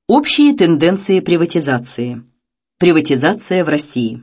Общие тенденции приватизации. Приватизация в России.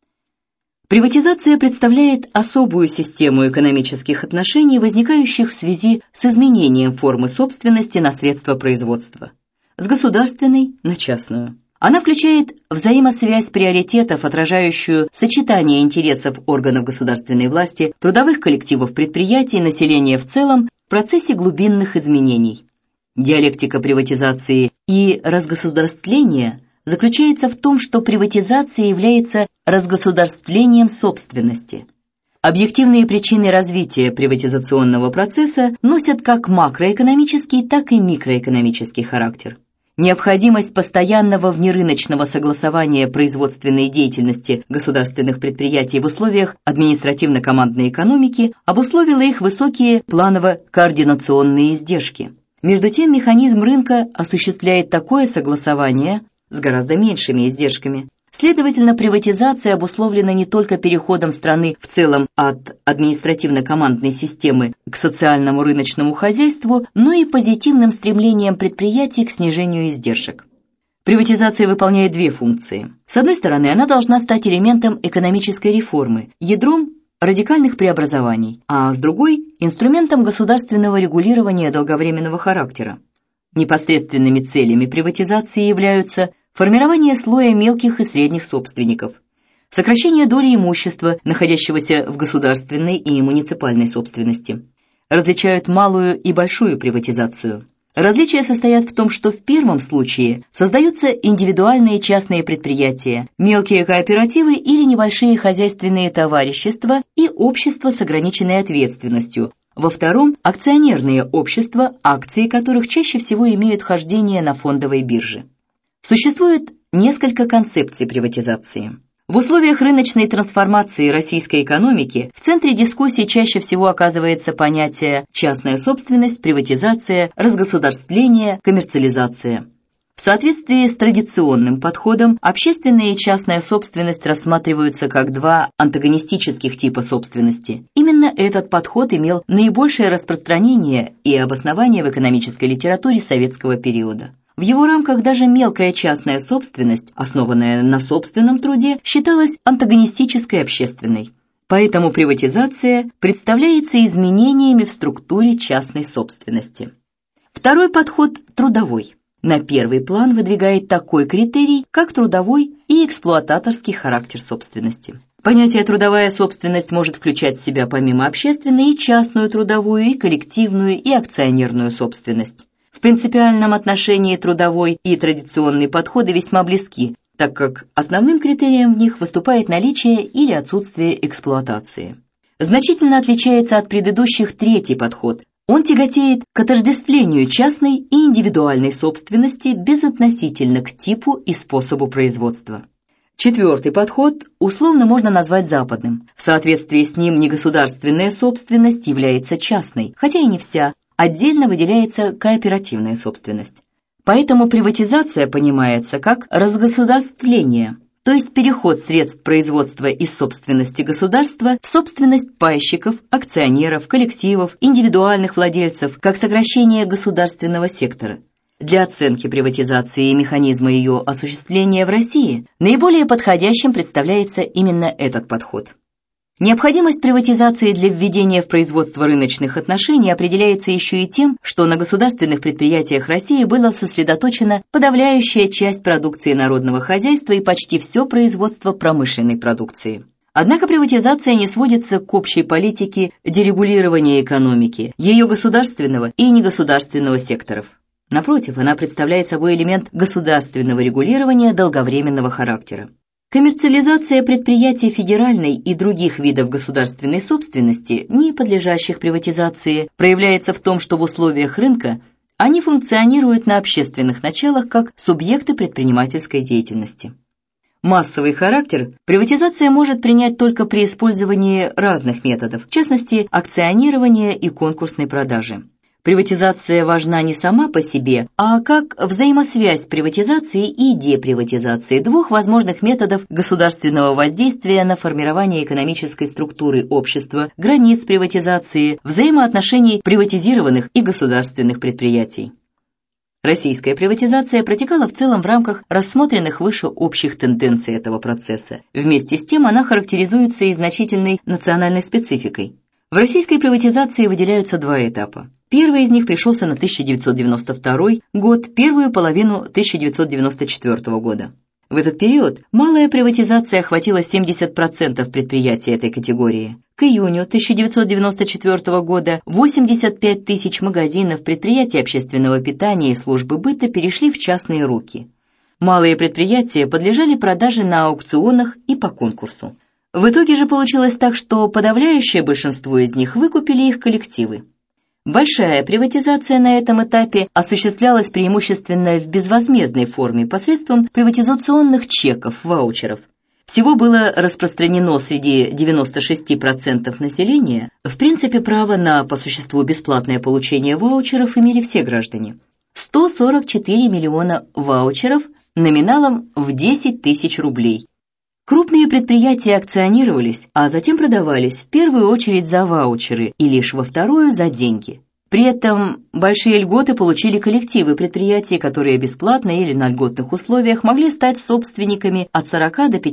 Приватизация представляет особую систему экономических отношений, возникающих в связи с изменением формы собственности на средства производства, с государственной на частную. Она включает взаимосвязь приоритетов, отражающую сочетание интересов органов государственной власти, трудовых коллективов предприятий, населения в целом в процессе глубинных изменений. Диалектика приватизации и разгосударствления заключается в том, что приватизация является разгосударствлением собственности. Объективные причины развития приватизационного процесса носят как макроэкономический, так и микроэкономический характер. Необходимость постоянного внерыночного согласования производственной деятельности государственных предприятий в условиях административно-командной экономики обусловила их высокие планово-координационные издержки. Между тем, механизм рынка осуществляет такое согласование с гораздо меньшими издержками. Следовательно, приватизация обусловлена не только переходом страны в целом от административно-командной системы к социальному рыночному хозяйству, но и позитивным стремлением предприятий к снижению издержек. Приватизация выполняет две функции. С одной стороны, она должна стать элементом экономической реформы, ядром радикальных преобразований, а с другой – инструментом государственного регулирования долговременного характера. Непосредственными целями приватизации являются формирование слоя мелких и средних собственников, сокращение доли имущества, находящегося в государственной и муниципальной собственности. Различают малую и большую приватизацию. Различия состоят в том, что в первом случае создаются индивидуальные частные предприятия, мелкие кооперативы или небольшие хозяйственные товарищества и общества с ограниченной ответственностью. Во втором – акционерные общества, акции которых чаще всего имеют хождение на фондовой бирже. Существует несколько концепций приватизации. В условиях рыночной трансформации российской экономики в центре дискуссии чаще всего оказывается понятие частная собственность, приватизация, разгосударствление, коммерциализация. В соответствии с традиционным подходом общественная и частная собственность рассматриваются как два антагонистических типа собственности. Именно этот подход имел наибольшее распространение и обоснование в экономической литературе советского периода. В его рамках даже мелкая частная собственность, основанная на собственном труде, считалась антагонистической общественной. Поэтому приватизация представляется изменениями в структуре частной собственности. Второй подход – трудовой. На первый план выдвигает такой критерий, как трудовой и эксплуататорский характер собственности. Понятие «трудовая собственность» может включать в себя помимо общественной и частную трудовую, и коллективную, и акционерную собственность. В принципиальном отношении трудовой и традиционные подходы весьма близки, так как основным критерием в них выступает наличие или отсутствие эксплуатации. Значительно отличается от предыдущих третий подход. Он тяготеет к отождествлению частной и индивидуальной собственности безотносительно к типу и способу производства. Четвертый подход условно можно назвать западным. В соответствии с ним негосударственная собственность является частной, хотя и не вся. Отдельно выделяется кооперативная собственность. Поэтому приватизация понимается как разгосударствление, то есть переход средств производства из собственности государства в собственность пайщиков, акционеров, коллективов, индивидуальных владельцев, как сокращение государственного сектора. Для оценки приватизации и механизма ее осуществления в России наиболее подходящим представляется именно этот подход. Необходимость приватизации для введения в производство рыночных отношений определяется еще и тем, что на государственных предприятиях России была сосредоточена подавляющая часть продукции народного хозяйства и почти все производство промышленной продукции. Однако приватизация не сводится к общей политике дерегулирования экономики, ее государственного и негосударственного секторов. Напротив, она представляет собой элемент государственного регулирования долговременного характера. Коммерциализация предприятий федеральной и других видов государственной собственности, не подлежащих приватизации, проявляется в том, что в условиях рынка они функционируют на общественных началах как субъекты предпринимательской деятельности. Массовый характер приватизация может принять только при использовании разных методов, в частности, акционирования и конкурсной продажи. Приватизация важна не сама по себе, а как взаимосвязь приватизации и деприватизации, двух возможных методов государственного воздействия на формирование экономической структуры общества, границ приватизации, взаимоотношений приватизированных и государственных предприятий. Российская приватизация протекала в целом в рамках рассмотренных выше общих тенденций этого процесса. Вместе с тем она характеризуется и значительной национальной спецификой. В российской приватизации выделяются два этапа. Первый из них пришелся на 1992 год, первую половину 1994 года. В этот период малая приватизация охватила 70% предприятий этой категории. К июню 1994 года 85 тысяч магазинов, предприятий общественного питания и службы быта перешли в частные руки. Малые предприятия подлежали продаже на аукционах и по конкурсу. В итоге же получилось так, что подавляющее большинство из них выкупили их коллективы. Большая приватизация на этом этапе осуществлялась преимущественно в безвозмездной форме посредством приватизационных чеков, ваучеров. Всего было распространено среди 96% населения. В принципе, право на по существу бесплатное получение ваучеров имели все граждане. 144 миллиона ваучеров номиналом в 10 тысяч рублей. Крупные предприятия акционировались, а затем продавались в первую очередь за ваучеры и лишь во вторую за деньги. При этом большие льготы получили коллективы предприятий, которые бесплатно или на льготных условиях могли стать собственниками от 40 до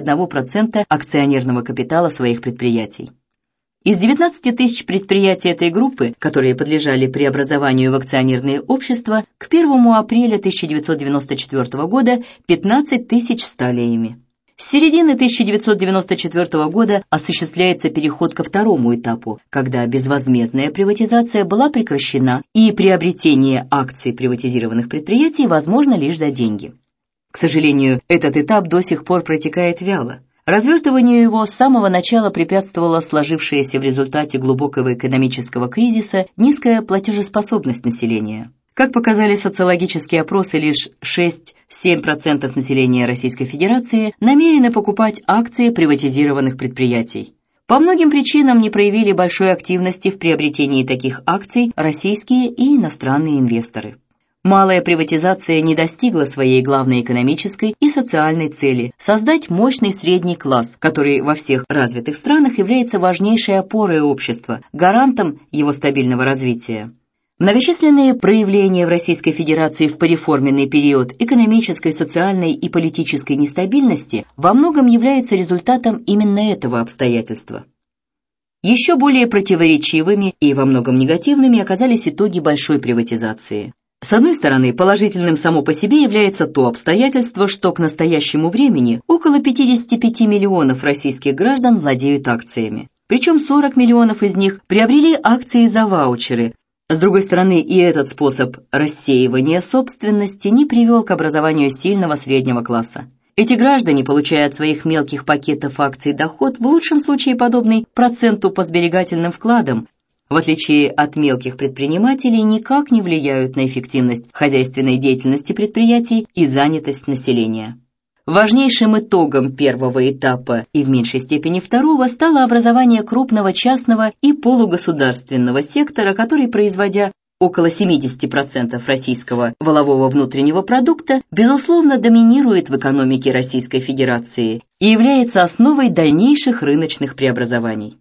51% акционерного капитала своих предприятий. Из 19 тысяч предприятий этой группы, которые подлежали преобразованию в акционерные общества, к 1 апреля 1994 года 15 тысяч стали ими. С середины 1994 года осуществляется переход ко второму этапу, когда безвозмездная приватизация была прекращена и приобретение акций приватизированных предприятий возможно лишь за деньги. К сожалению, этот этап до сих пор протекает вяло. Развертыванию его с самого начала препятствовала сложившаяся в результате глубокого экономического кризиса низкая платежеспособность населения. Как показали социологические опросы, лишь 6-7% населения Российской Федерации намерены покупать акции приватизированных предприятий. По многим причинам не проявили большой активности в приобретении таких акций российские и иностранные инвесторы. Малая приватизация не достигла своей главной экономической и социальной цели – создать мощный средний класс, который во всех развитых странах является важнейшей опорой общества, гарантом его стабильного развития. Многочисленные проявления в Российской Федерации в пореформенный период экономической, социальной и политической нестабильности во многом являются результатом именно этого обстоятельства. Еще более противоречивыми и во многом негативными оказались итоги большой приватизации. С одной стороны, положительным само по себе является то обстоятельство, что к настоящему времени около 55 миллионов российских граждан владеют акциями. Причем 40 миллионов из них приобрели акции за ваучеры. С другой стороны, и этот способ рассеивания собственности не привел к образованию сильного среднего класса. Эти граждане, получая от своих мелких пакетов акций доход, в лучшем случае подобный проценту по сберегательным вкладам, в отличие от мелких предпринимателей, никак не влияют на эффективность хозяйственной деятельности предприятий и занятость населения. Важнейшим итогом первого этапа и в меньшей степени второго стало образование крупного частного и полугосударственного сектора, который, производя около 70% российского валового внутреннего продукта, безусловно доминирует в экономике Российской Федерации и является основой дальнейших рыночных преобразований.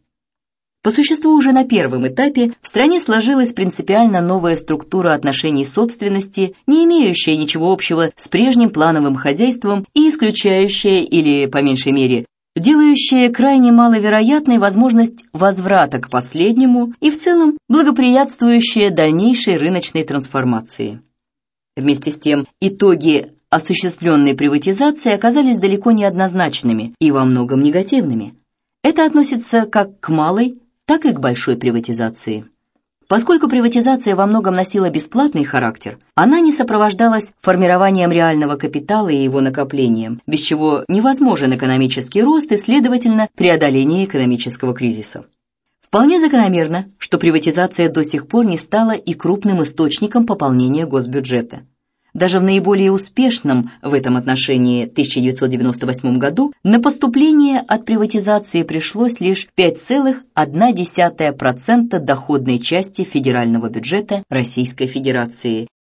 По существу уже на первом этапе в стране сложилась принципиально новая структура отношений собственности, не имеющая ничего общего с прежним плановым хозяйством и исключающая, или, по меньшей мере, делающая крайне маловероятной возможность возврата к последнему и в целом благоприятствующая дальнейшей рыночной трансформации. Вместе с тем, итоги осуществленной приватизации оказались далеко не однозначными и во многом негативными. Это относится как к малой, так и к большой приватизации. Поскольку приватизация во многом носила бесплатный характер, она не сопровождалась формированием реального капитала и его накоплением, без чего невозможен экономический рост и, следовательно, преодоление экономического кризиса. Вполне закономерно, что приватизация до сих пор не стала и крупным источником пополнения госбюджета. Даже в наиболее успешном в этом отношении 1998 году на поступление от приватизации пришлось лишь 5,1% доходной части федерального бюджета Российской Федерации